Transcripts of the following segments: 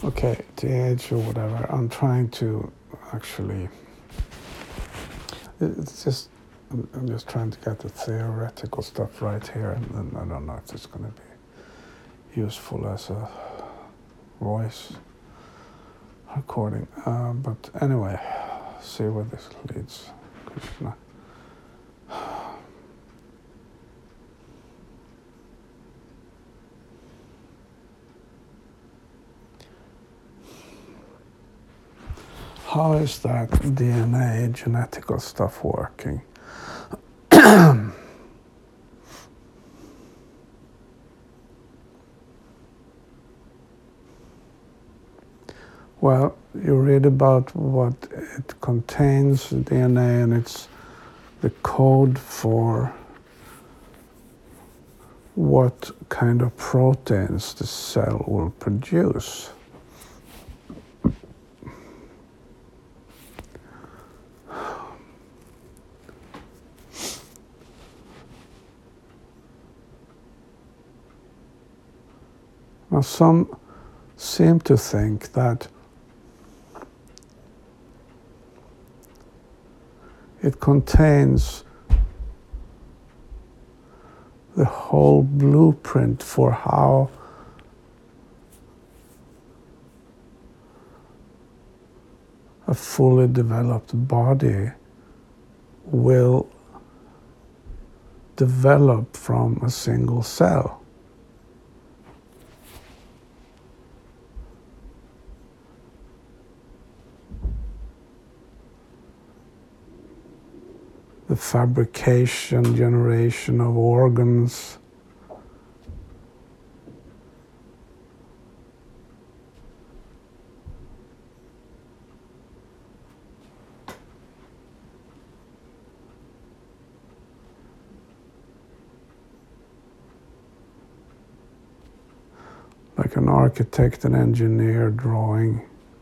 Okay, TH or whatever. I'm trying to actually. It's just. I'm just trying to get the theoretical stuff right here, and then I don't know if it's going to be useful as a voice recording. But anyway, see where this leads. Krishna. How is that DNA genetical stuff working? Well, you read about what it contains, DNA, and it's the code for what kind of proteins the cell will produce. Now, some seem to think that it contains the whole blueprint for how a fully developed body will develop from a single cell. The fabrication, generation of organs, like an architect and engineer drawing.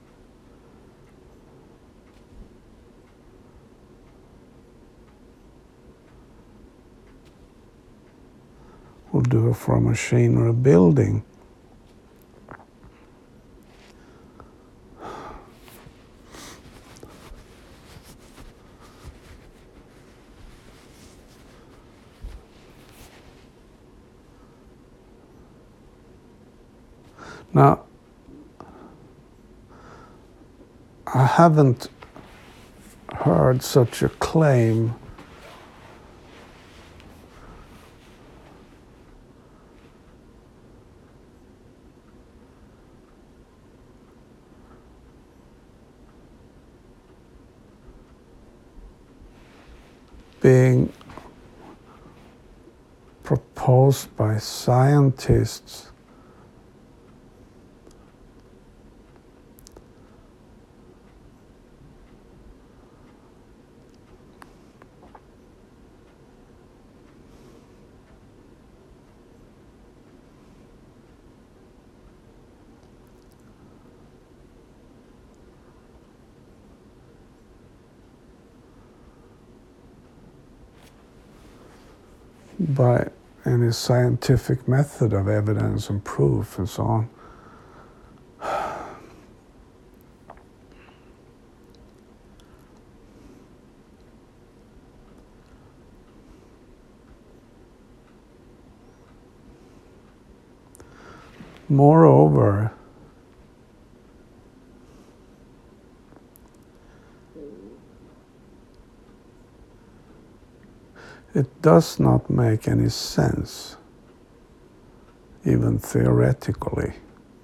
Will do it for a machine or a building. Now, I haven't heard such a claim being proposed by scientists by any scientific method of evidence and proof and so on. Moreover, it does not make any sense, even theoretically.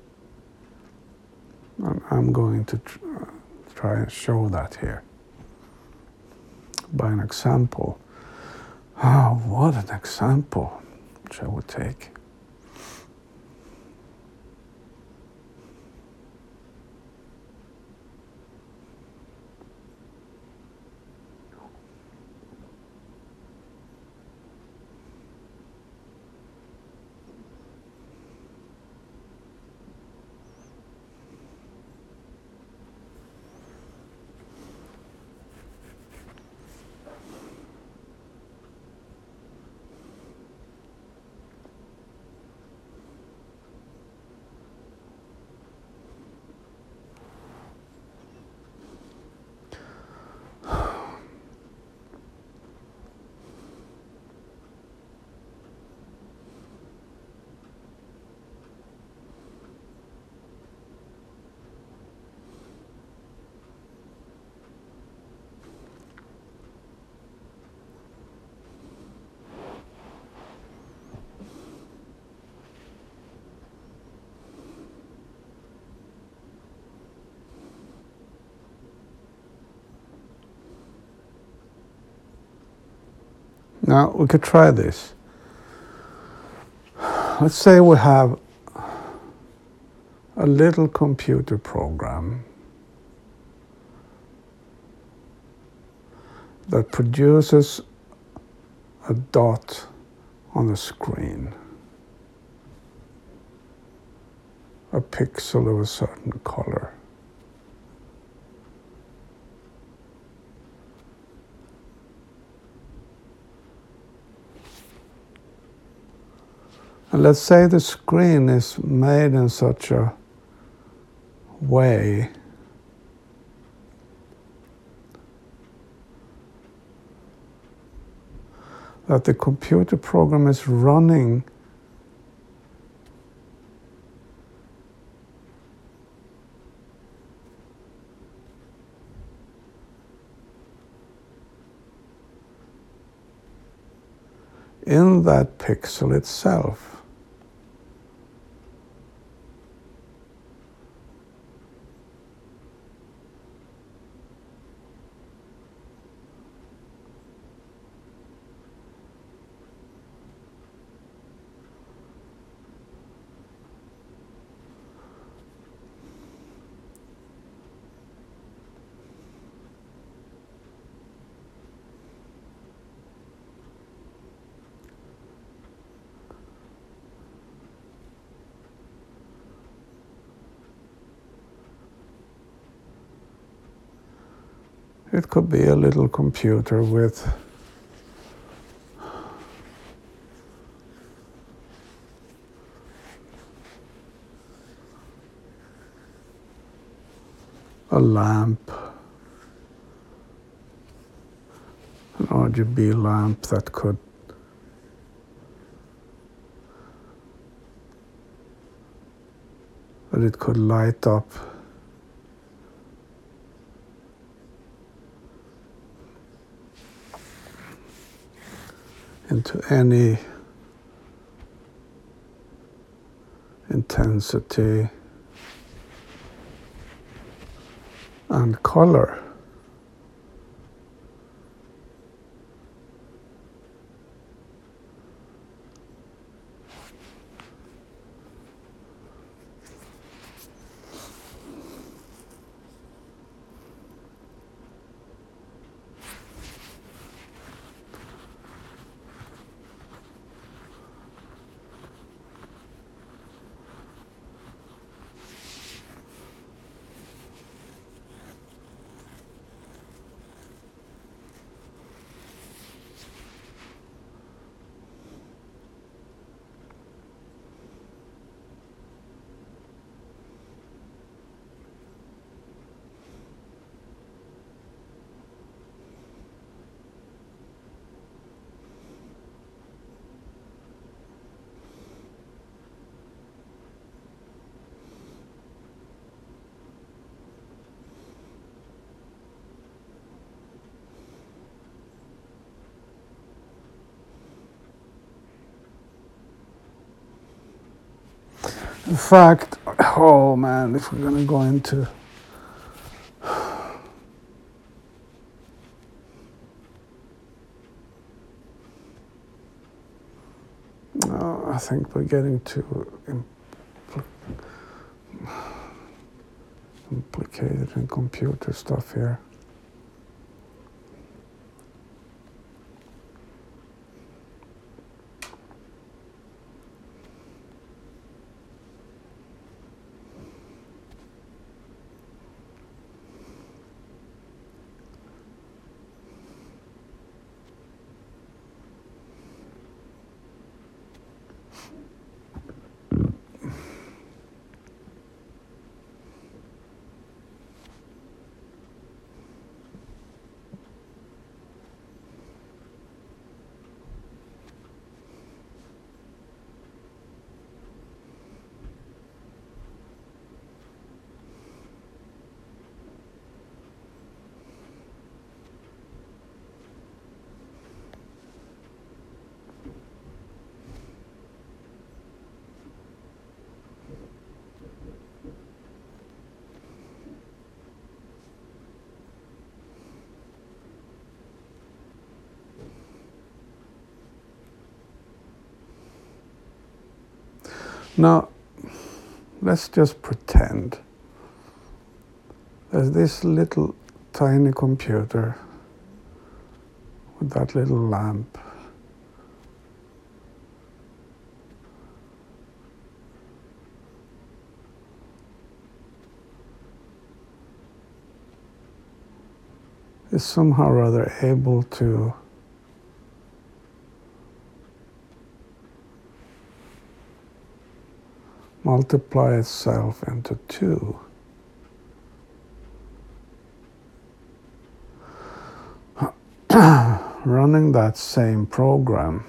And I'm going to try and show that here by an example. Oh, what an example shall we take? Now we could try this. Let's say we have a little computer program that produces a dot on the screen, a pixel of a certain color. And let's say the screen is made in such a way that the computer program is running in that pixel itself. It could be a little computer with a lamp, an RGB lamp that it could light up into any intensity and color. In fact, oh man, if we're gonna go into I think we're getting too implicated in computer stuff here. Now, let's just pretend there's this little tiny computer with that little lamp. Is somehow or other able to multiply itself into 2. Running that same program,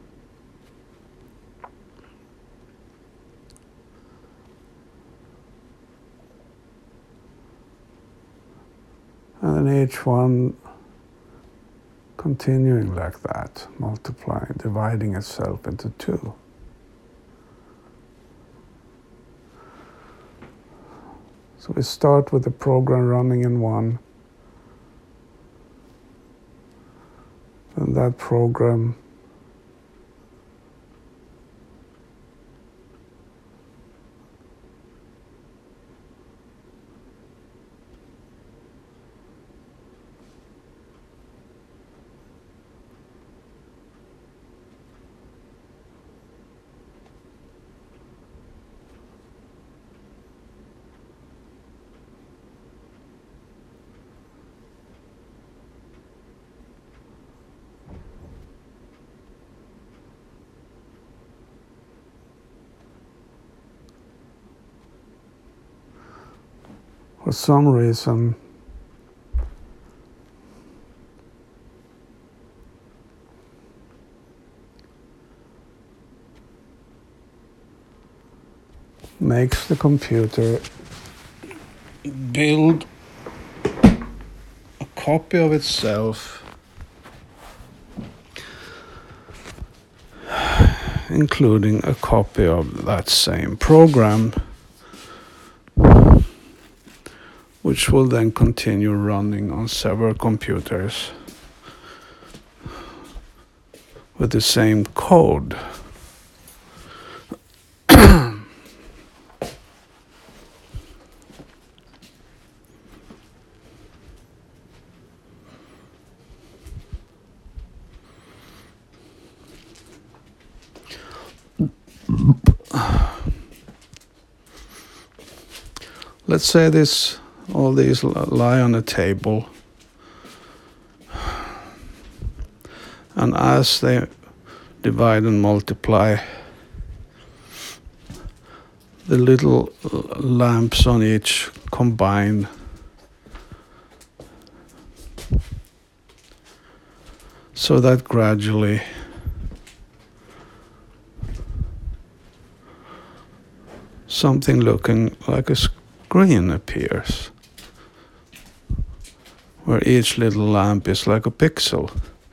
and then each one continuing like that, multiplying, dividing itself into 2. So we start with the program running in 1, and that program for some reason makes the computer build a copy of itself, including a copy of that same program, which will then continue running on several computers with the same code. Let's say all these lie on a table, and as they divide and multiply, the little lamps on each combine, so that gradually something looking like a screen appears, where each little lamp is like a pixel.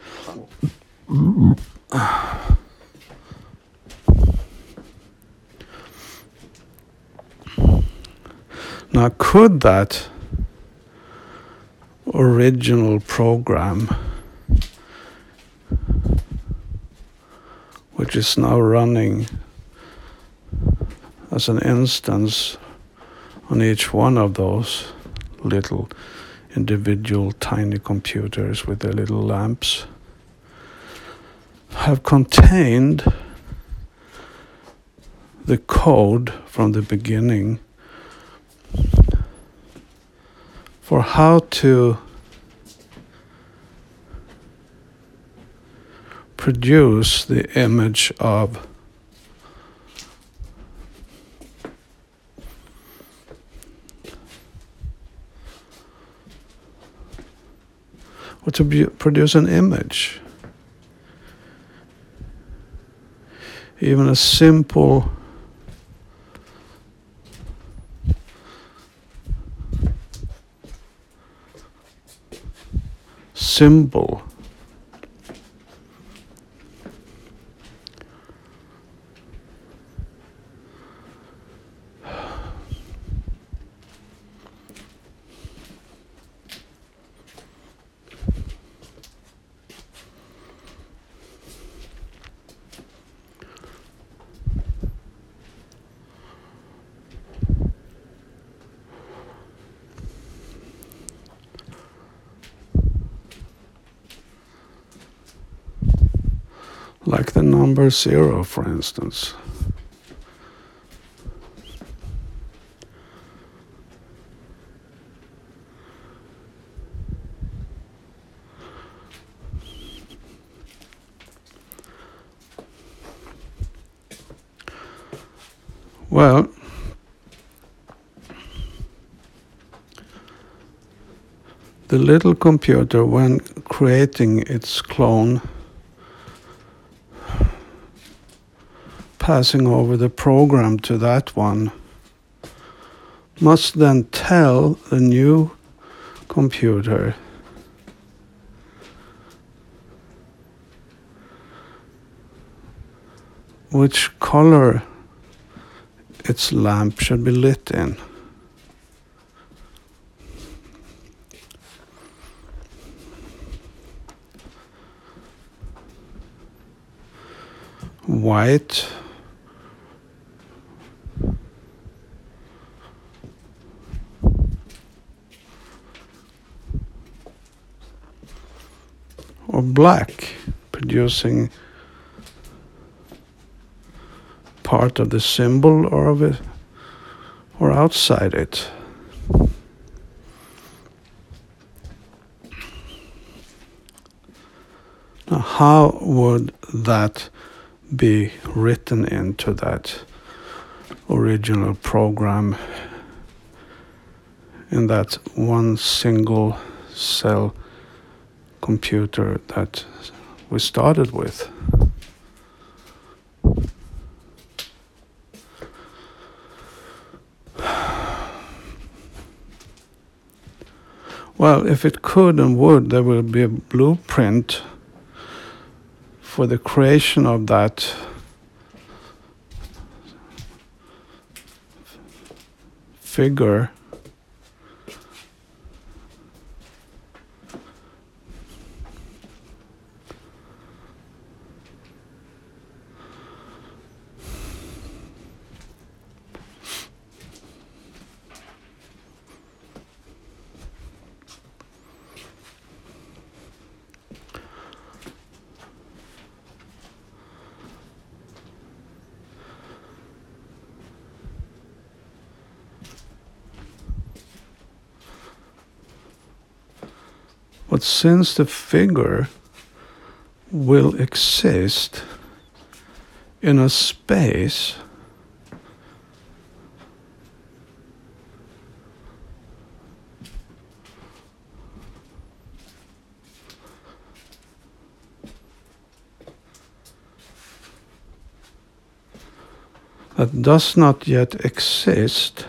Now, could that original program, which is now running as an instance on each one of those little individual tiny computers with their little lamps, have contained the code from the beginning for how to produce the image of or to produce an image. Even a simple symbol Like the number 0, for instance. Well, the little computer, when creating its clone, passing over the program to that one, must then tell the new computer which color its lamp should be lit in. White, or black, producing part of the symbol or of it, or outside it. Now, how would that be written into that original program in that one single cell computer that we started with? Well, if it could and would, there would be a blueprint for the creation of that figure but since the figure will exist in a space that does not yet exist,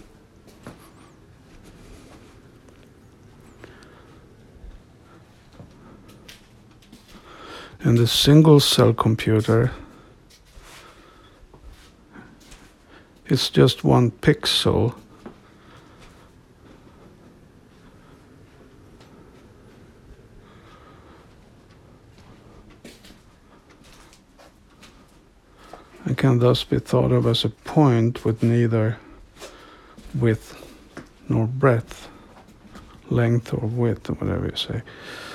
in the single cell computer, it's just one pixel and can thus be thought of as a point with neither width nor breadth, length or width, or whatever you say.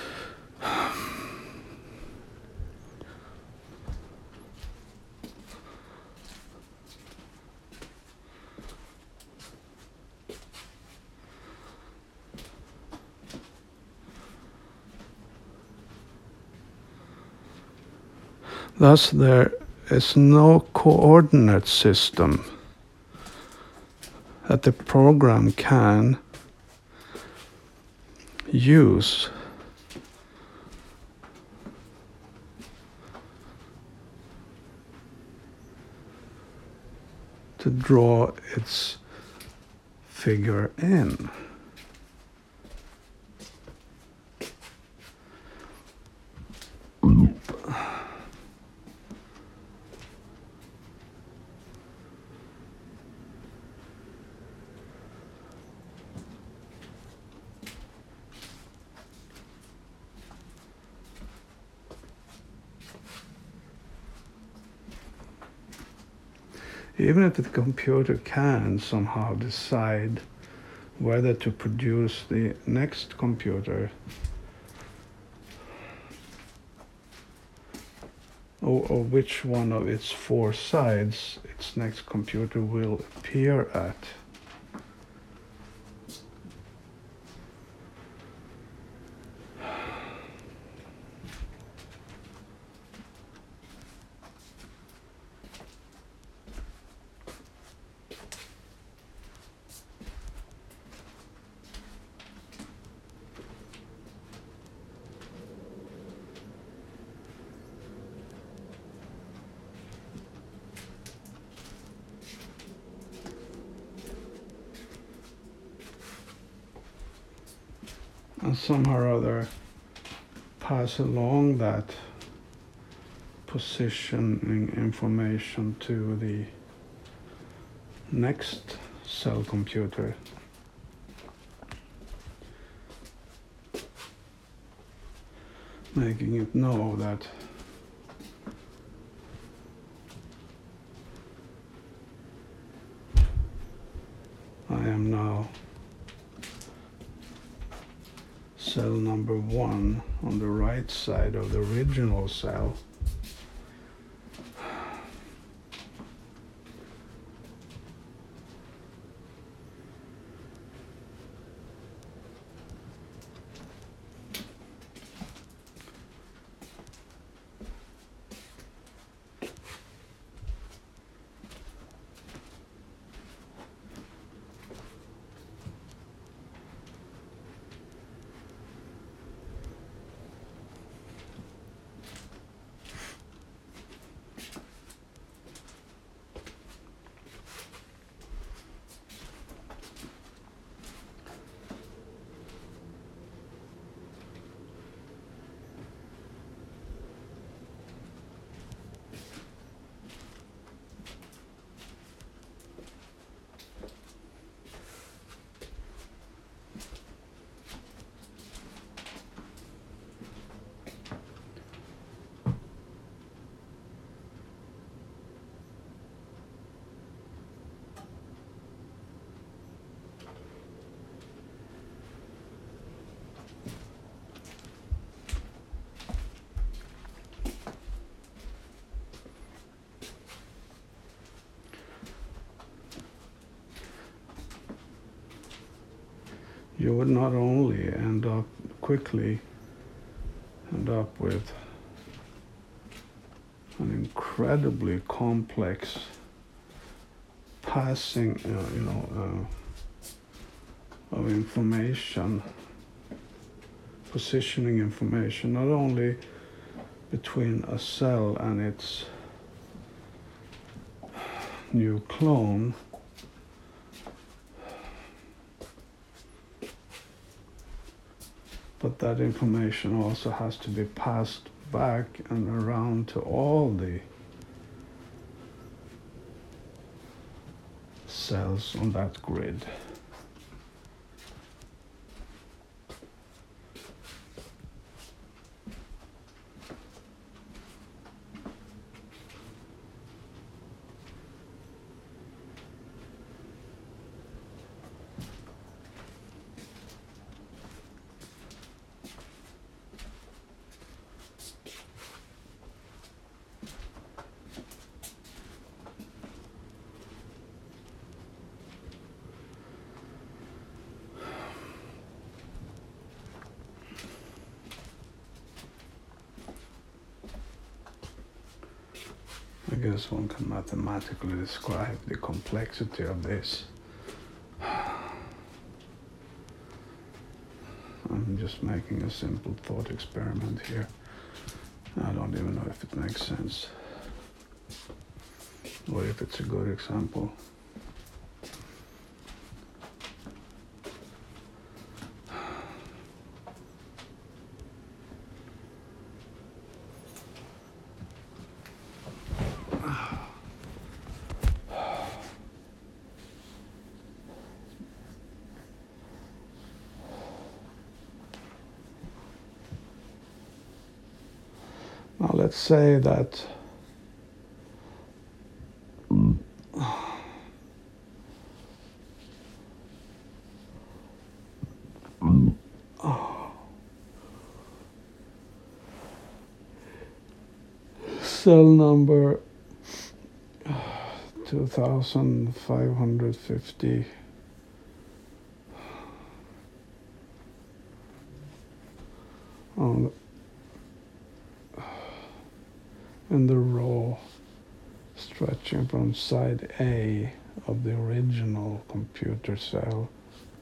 Thus, there is no coordinate system that the program can use to draw its figure in. Even if the computer can somehow decide whether to produce the next computer or which one of its four sides its next computer will appear at. And somehow or other pass along that positioning information to the next cell computer. Making it know that I am now cell number 1 on the right side of the original cell. You would not only quickly end up with an incredibly complex passing, of information, positioning information, not only between a cell and its new clone, but that information also has to be passed back and around to all the cells on that grid. I guess one can mathematically describe the complexity of this. I'm just making a simple thought experiment here. I don't even know if it makes sense or if it's a good example. Now let's say that cell number 2550. On in the row stretching from side A of the original computer cell.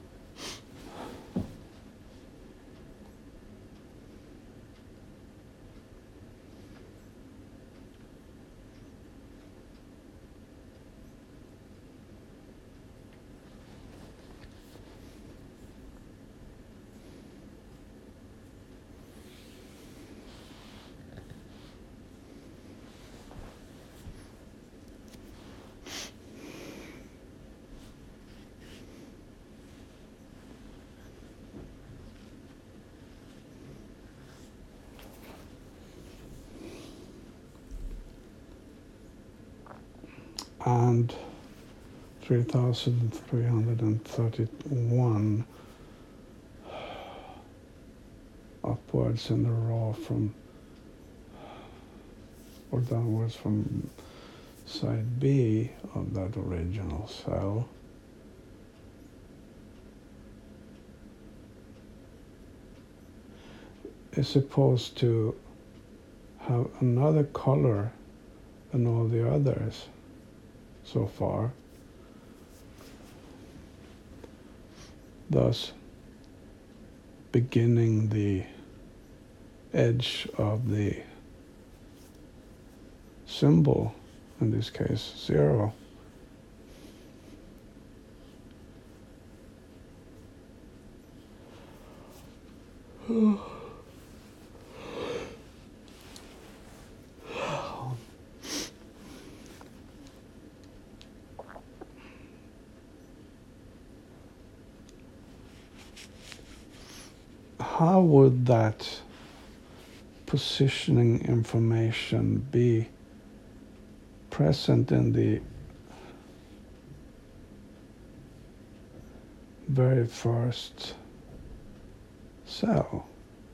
And 3,331 upwards in the row from, or downwards from side B of that original cell. Is supposed to have another color than all the others so far, thus beginning the edge of the symbol, in this case 0. How would that positioning information be present in the very first cell?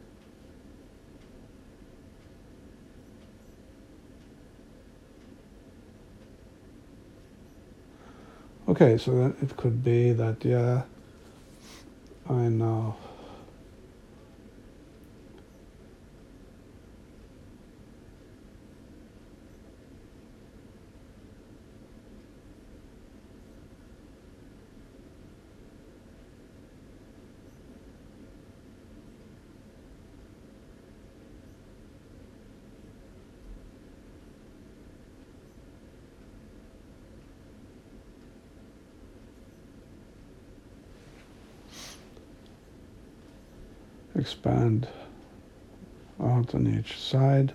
Okay, so then it could be that, yeah, I know. Expand out on each side.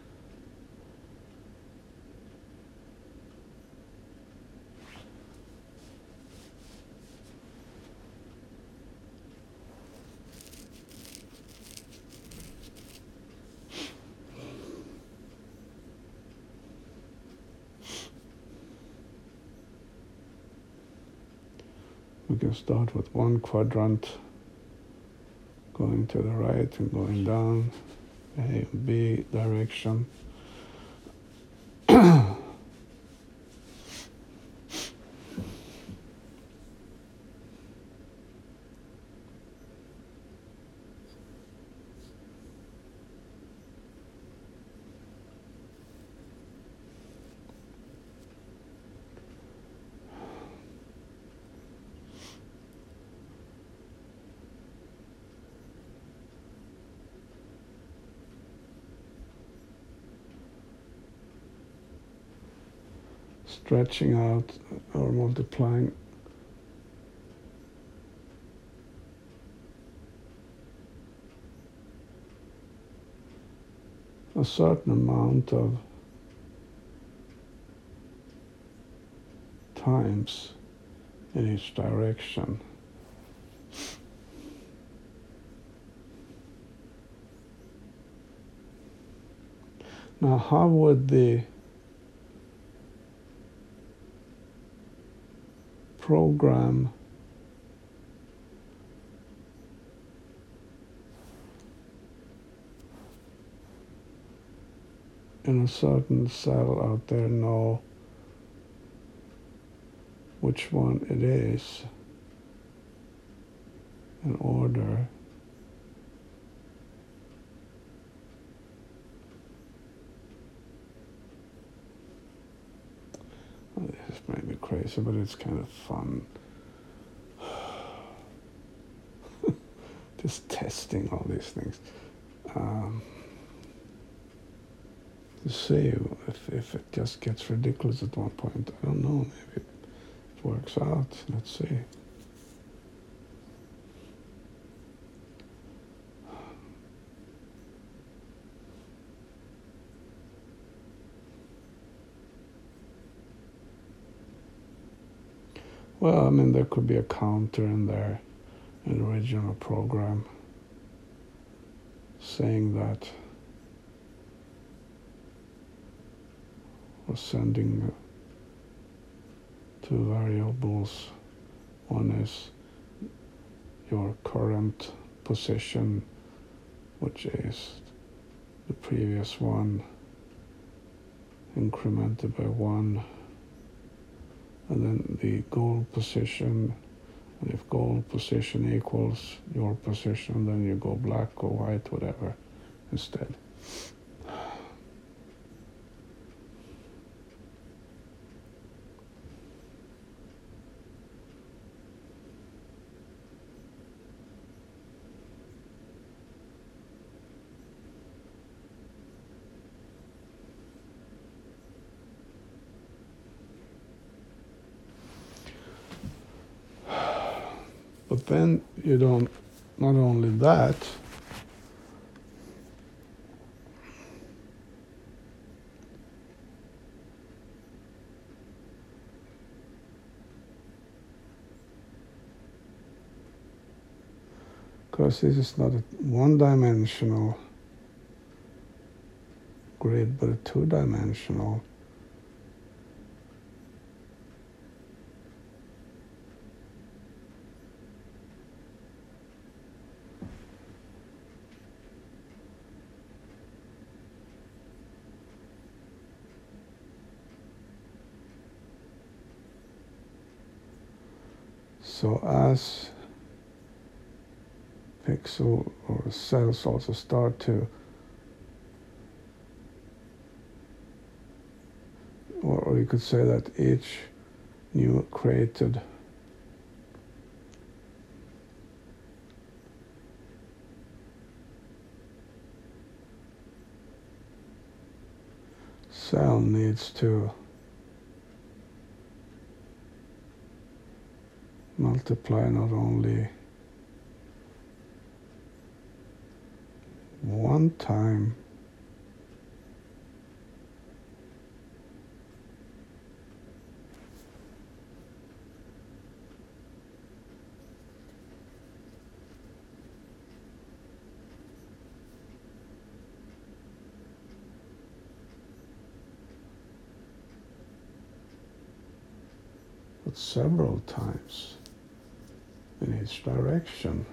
We can start with one quadrant going to the right and going down, A and B direction. Stretching out or multiplying a certain amount of times in each direction. Now, how would the program in a certain cell out there know which one it is in order this may be crazy, but it's kind of fun. Just testing all these things. To see if it just gets ridiculous at one point. I don't know, maybe it works out. Let's see. Well, I mean, there could be a counter in there, in the original program, saying that we're sending two variables. One is your current position, which is the previous one, incremented by 1, and then the goal position. And if goal position equals your position, then you go black or white, whatever, instead. But then you don't, not only that, because this is not a one-dimensional grid, but a two-dimensional. So as pixel or cells also start to, or you could say that each new created cell needs to multiply not only one time, but several times in each direction.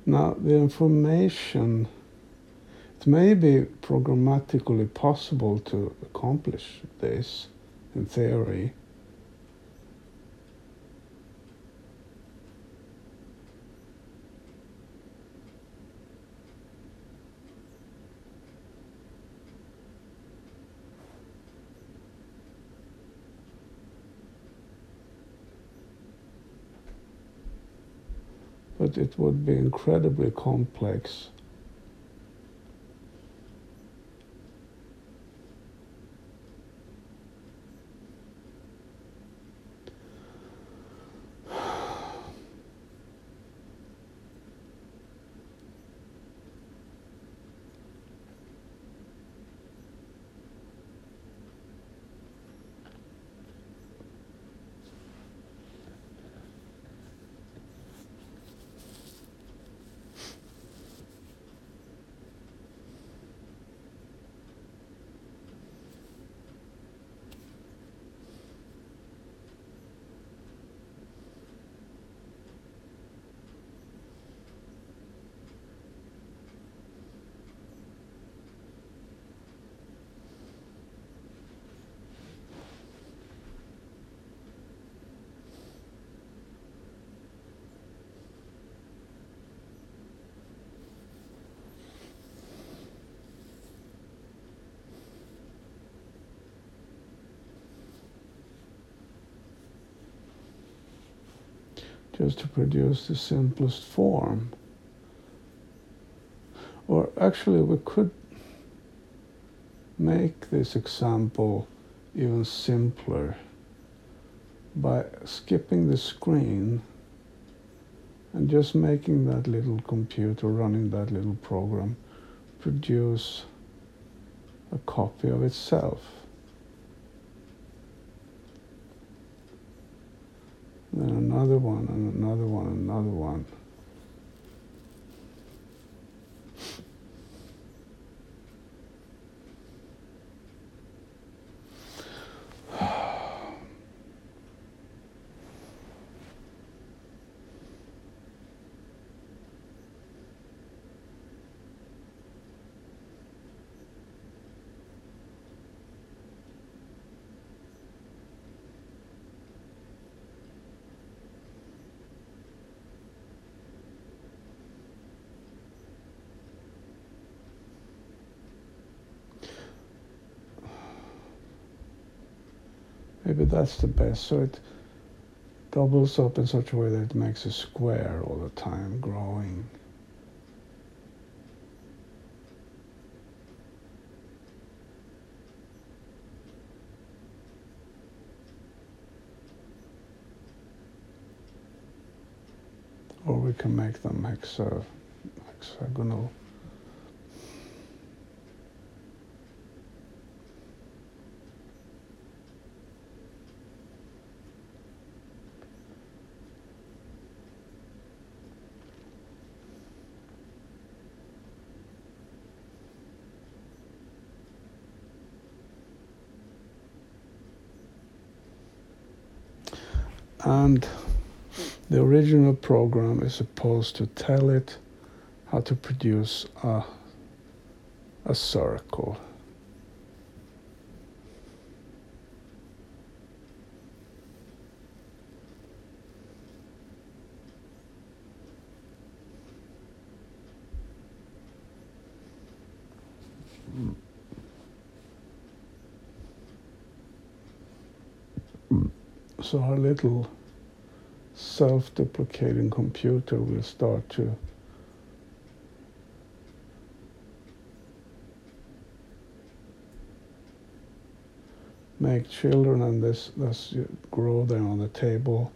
Now the information, it may be programmatically possible to accomplish this in theory. But it would be incredibly complex. Just to produce the simplest form. Or actually we could make this example even simpler by skipping the screen and just making that little computer running that little program produce a copy of itself. Then another one and another one and another one. Maybe that's the best. So it doubles up in such a way that it makes a square all the time, growing. Or we can make them hexagonal. And the original program is supposed to tell it how to produce a circle. So our little self-deprecating computer will start to make children, and this grow there on the table.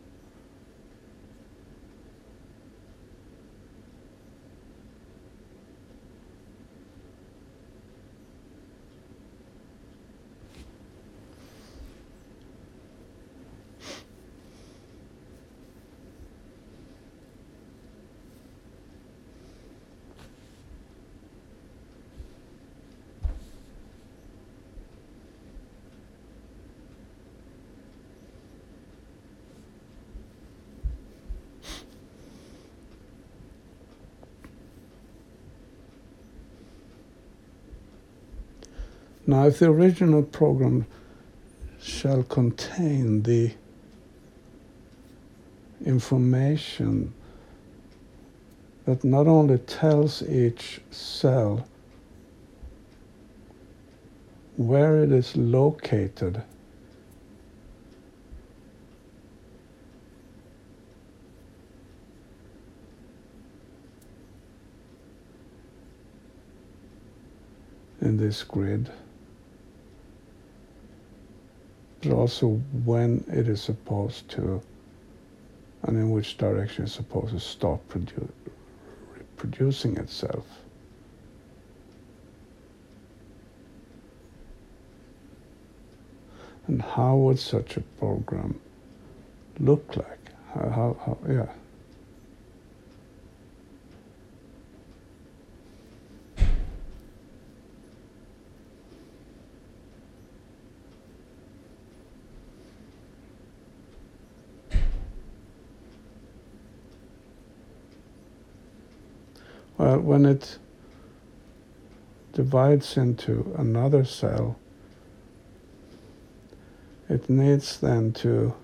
Now, if the original program shall contain the information that not only tells each cell where it is located, in this grid, but also when it is supposed to, and in which direction it's supposed to stop reproducing itself. And how would such a program look like? How yeah. Well, when it divides into another cell, it needs then to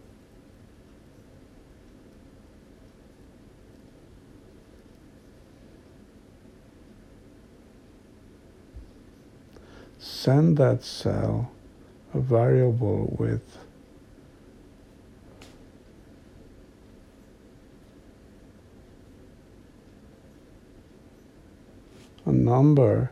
send that cell a variable with a number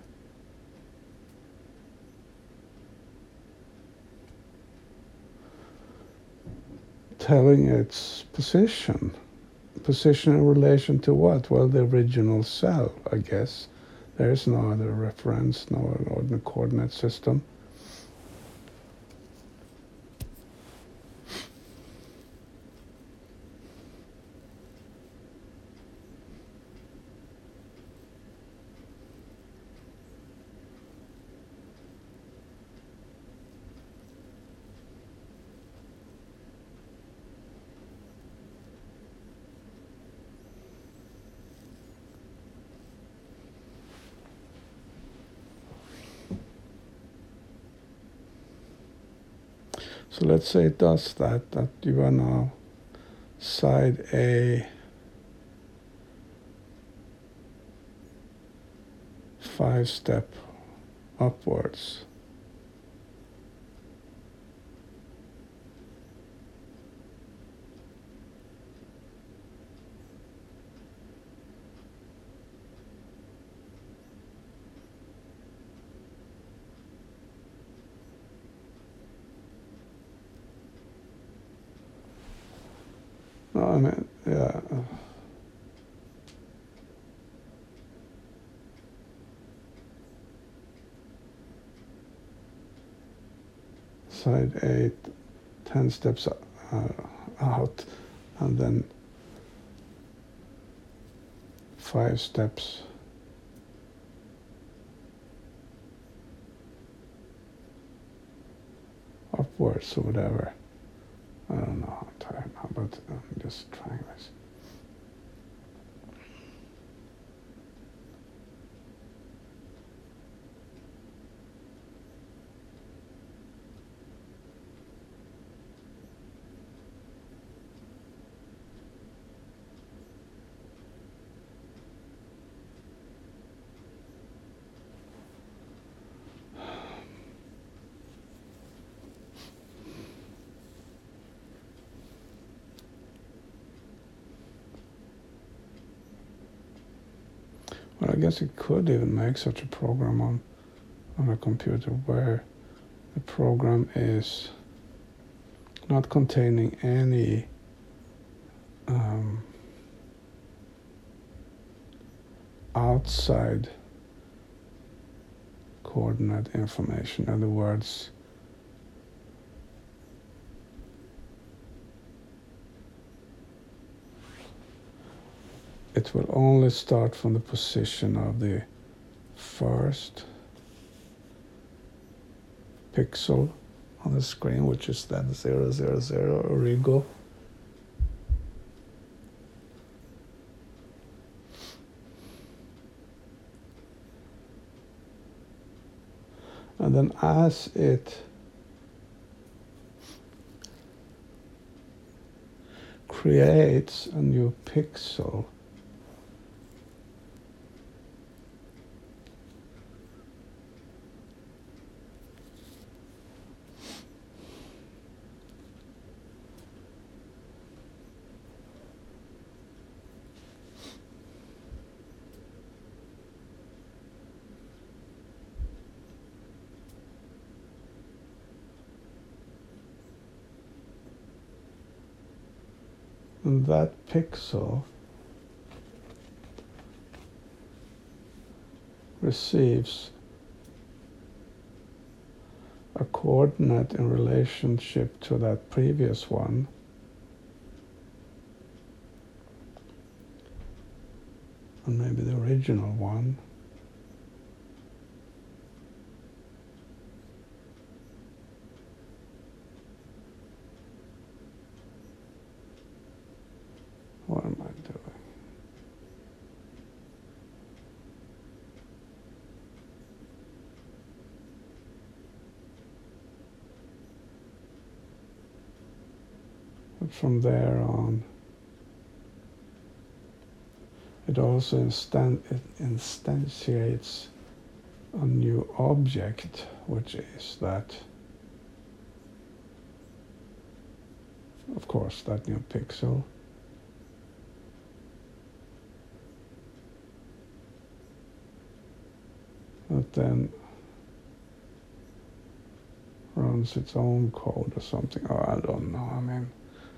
telling its position. Position in relation to what? Well, the original cell, I guess. There's no other reference, no other coordinate system. So let's say it does that you are now side A 5-step upwards. No, I mean, yeah. Side 8, 10 steps out, and then 5 steps upwards or whatever. I don't know, I'm tired now, but I'm just trying this. Well, I guess you could even make such a program on a computer where the program is not containing any outside coordinate information. In other words, it will only start from the position of the first pixel on the screen, which is then 000 origo. And then as it creates a new pixel, and that pixel receives a coordinate in relationship to that previous one, and maybe the original one. What am I doing? But from there on, it also instantiates a new object, which is that, of course, that new pixel. But then runs its own code or something. Oh, I don't know. I mean,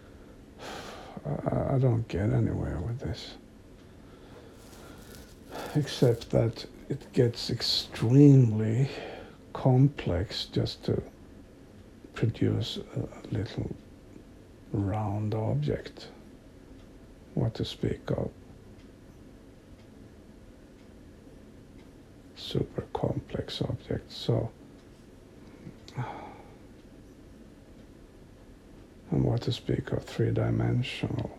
I don't get anywhere with this. Except that it gets extremely complex just to produce a little round object, what to speak of super complex objects. So, and what to speak of three-dimensional.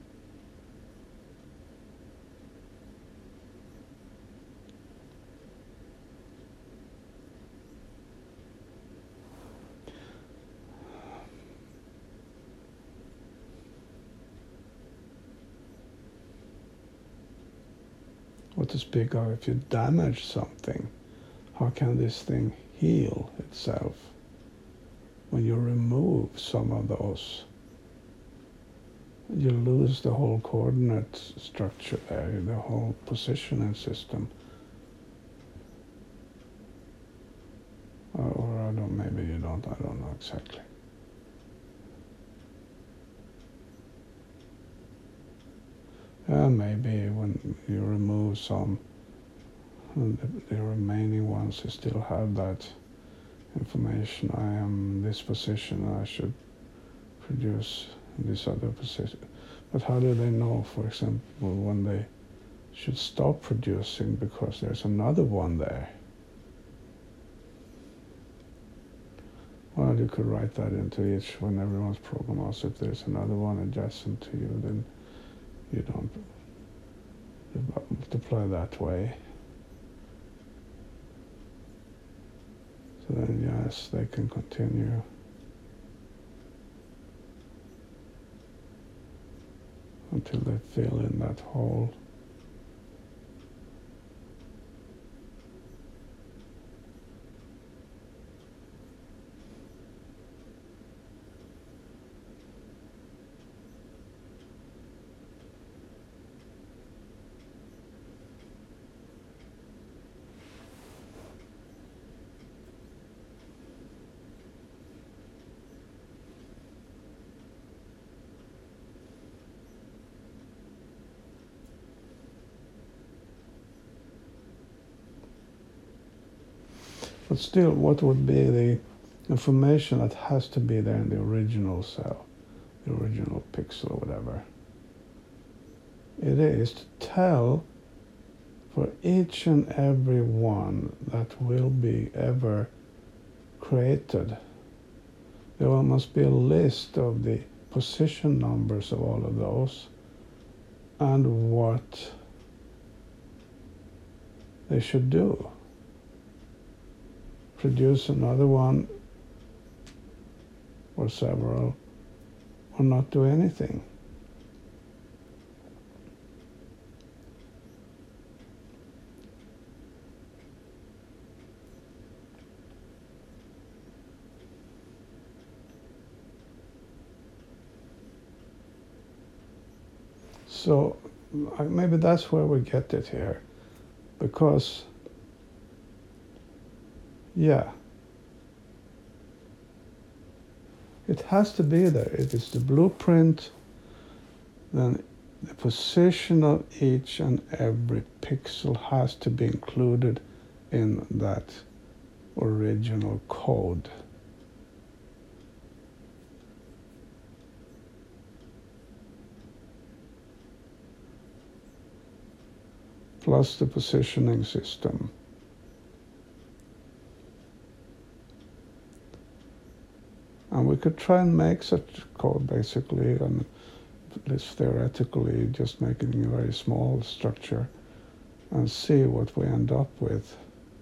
What to speak of if you damage something, how can this thing heal itself when you remove some of those? You lose the whole coordinate structure there, the whole positioning system. Or I don't, maybe you don't, I don't know exactly. Maybe when you remove some, the remaining ones, you still have that information. I am in this position, I should produce this other position. But how do they know, for example, when they should stop producing because there's another one there? Well, you could write that into each when everyone's program. Also, if there's another one adjacent to you, then you don't multiply that way. So then, yes, they can continue. Until they fill in that hole. But still, what would be the information that has to be there in the original cell, the original pixel or whatever? It is to tell for each and every one that will be ever created, there must be a list of the position numbers of all of those and what they should do produce another one or several, or not do anything. So maybe that's where we get it here, because yeah, it has to be there. It is the blueprint, then the position of each and every pixel has to be included in that original code. Plus the positioning system. And we could try and make such code basically, and at least theoretically, just making a very small structure and see what we end up with.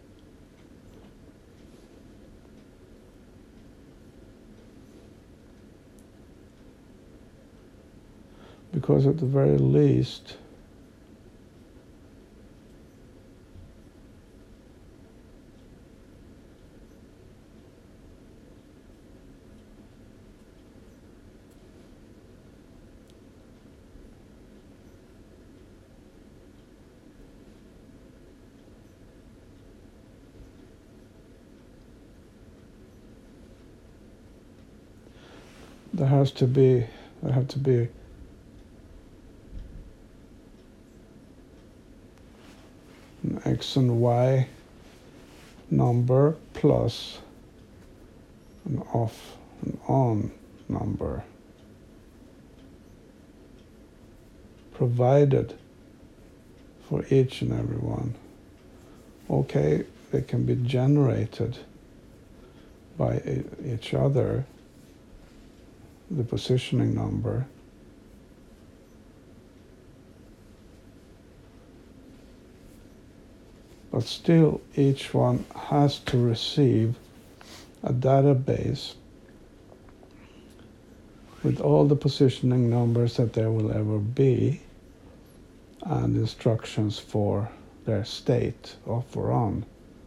Because at the very least, there have to be an X and Y number plus an off and on number provided for each and every one. Okay, they can be generated by each other, the positioning number, but still each one has to receive a database with all the positioning numbers that there will ever be and instructions for their state, off or on.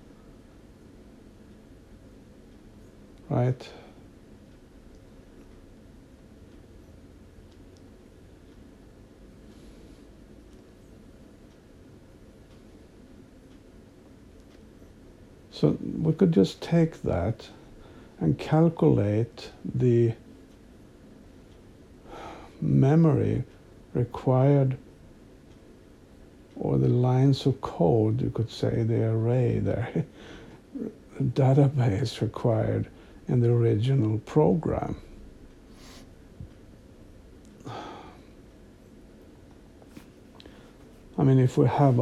Right? So we could just take that and calculate the memory required, or the lines of code, you could say, the array there, the database required in the original program. I mean, if we have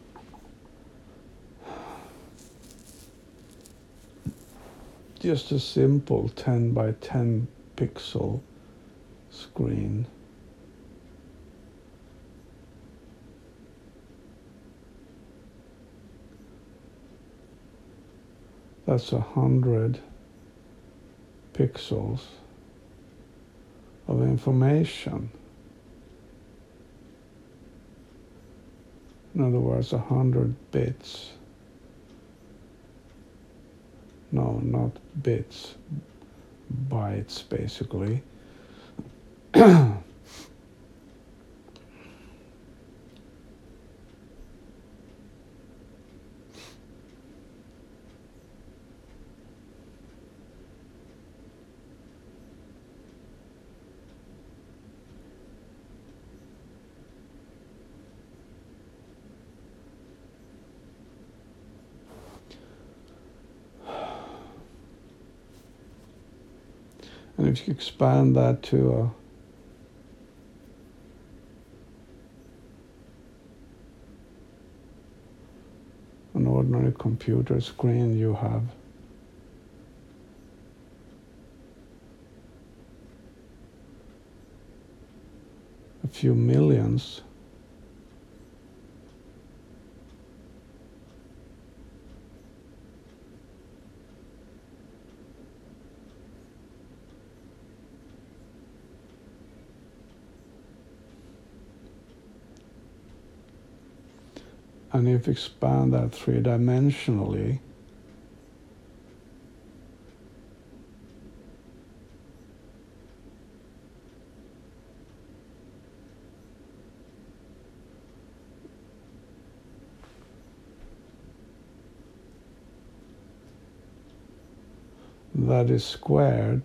just a simple 10 by 10 pixel screen, that's 100 pixels of information. In other words, 100 bits. No, not bits, bytes basically. And if you expand that to an ordinary computer screen, you have a few millions. And if you expand that three-dimensionally, that is squared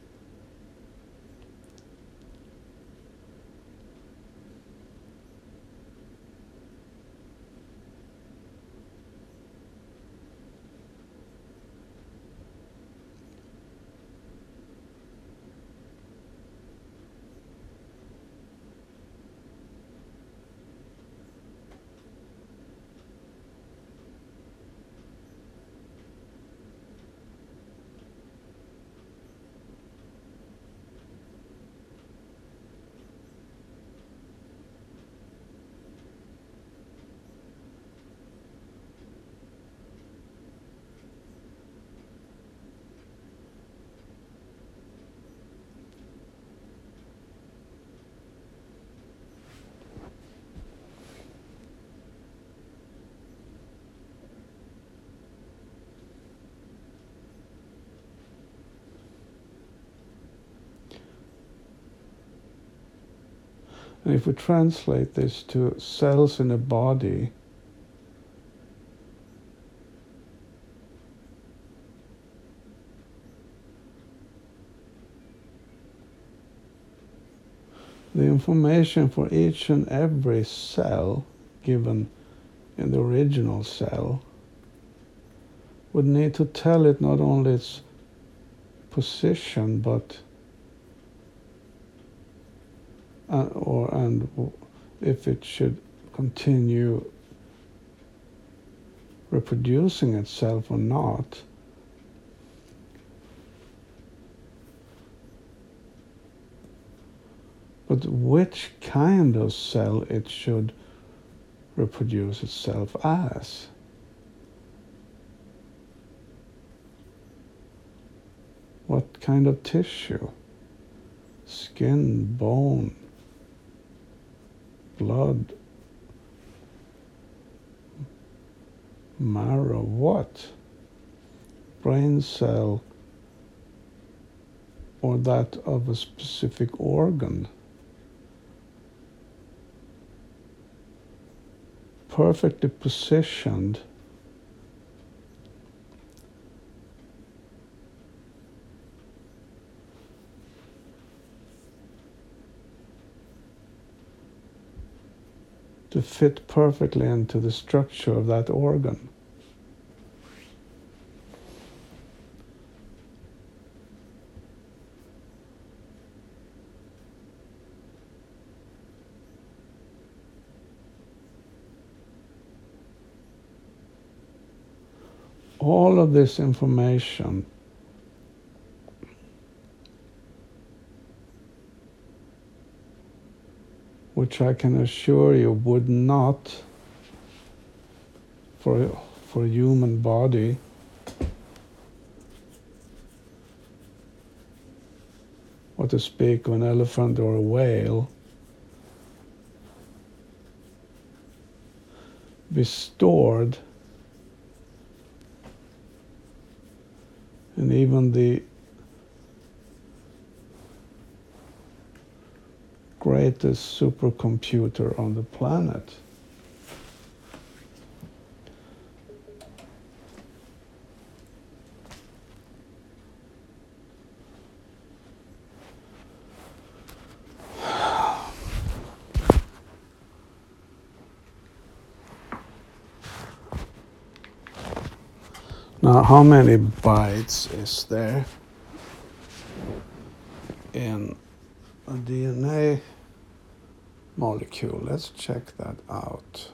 and if we translate this to cells in a body, the information for each and every cell given in the original cell would need to tell it not only its position but and if it should continue reproducing itself or not. But which kind of cell it should reproduce itself as. What kind of tissue? Skin, bone, blood, marrow, what? Brain cell, or that of a specific organ. Perfectly positioned to fit perfectly into the structure of that organ. All of this information which I can assure you would not, for a human body, or to speak of an elephant or a whale, be stored in even the greatest supercomputer on the planet. Now, how many bytes is there in a DNA molecule? Let's check that out.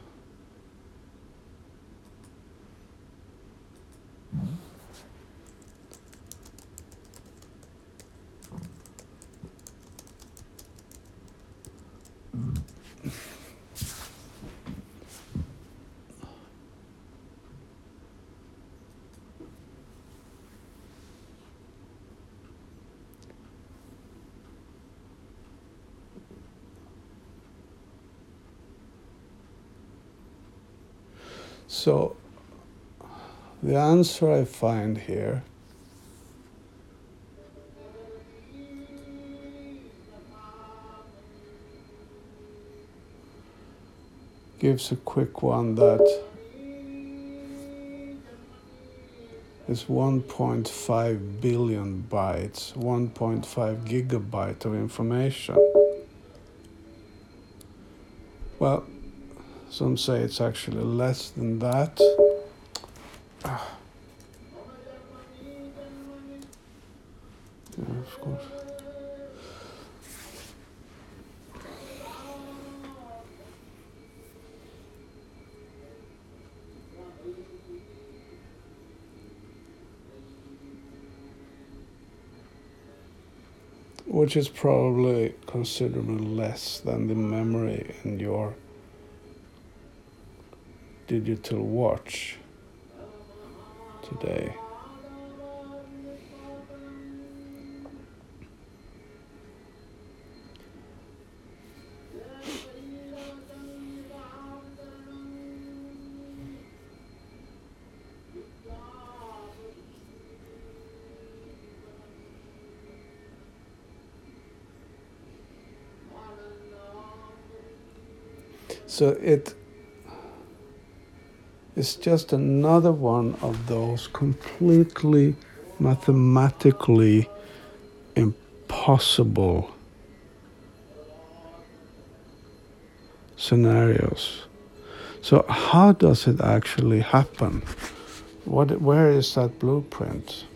So the answer I find here gives a quick one that is 1.5 billion bytes, 1.5 gigabyte of information. Well, some say it's actually less than that. Yeah, of course. Which is probably considerably less than the memory in your digital watch today. So it is just another one of those completely mathematically impossible scenarios. So how does it actually happen? Where is that blueprint?